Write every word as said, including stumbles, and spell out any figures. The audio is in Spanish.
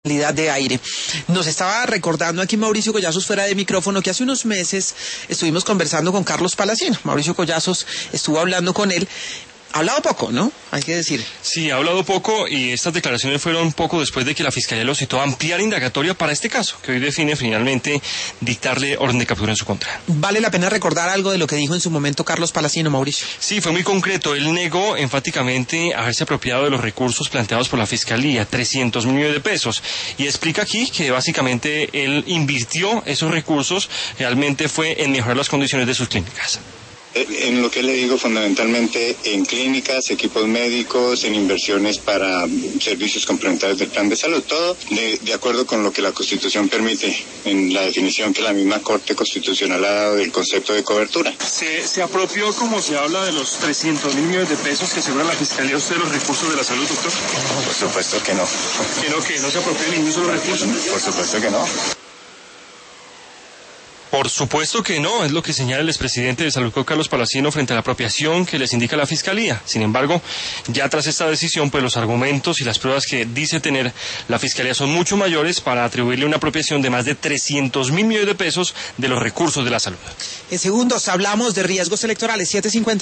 calidad de aire. Nos estaba recordando aquí Mauricio Collazos fuera de micrófono que hace unos meses estuvimos conversando con Carlos Palacino. Mauricio Collazos estuvo hablando con él. Ha hablado poco, ¿no? Hay que decir. Sí, ha hablado poco y estas declaraciones fueron poco después de que la Fiscalía lo citó a ampliar indagatoria para este caso, que hoy define finalmente dictarle orden de captura en su contra. ¿Vale la pena recordar algo de lo que dijo en su momento Carlos Palacino, Mauricio? Sí, fue muy concreto. Él negó enfáticamente haberse apropiado de los recursos planteados por la Fiscalía, trescientos millones de pesos, y explica aquí que básicamente él invirtió esos recursos, realmente fue en mejorar las condiciones de sus clínicas. En lo que le digo, fundamentalmente en clínicas, equipos médicos, en inversiones para servicios complementarios del plan de salud, todo de, de acuerdo con lo que la Constitución permite, en la definición que la misma Corte Constitucional ha dado del concepto de cobertura. ¿Se, se apropió, como se habla, de los trescientos mil millones de pesos que asegura la Fiscalía usted de los recursos de la salud, doctor? Por supuesto que no. ¿Que no, que no se apropió de ningún solo recurso? Por supuesto que no. Por supuesto que no, es lo que señala el expresidente de Salud, Carlos Palacino, frente a la apropiación que les indica la Fiscalía. Sin embargo, ya tras esta decisión, pues los argumentos y las pruebas que dice tener la Fiscalía son mucho mayores para atribuirle una apropiación de más de trescientos mil millones de pesos de los recursos de la salud. En segundos hablamos de riesgos electorales, siete cincuenta.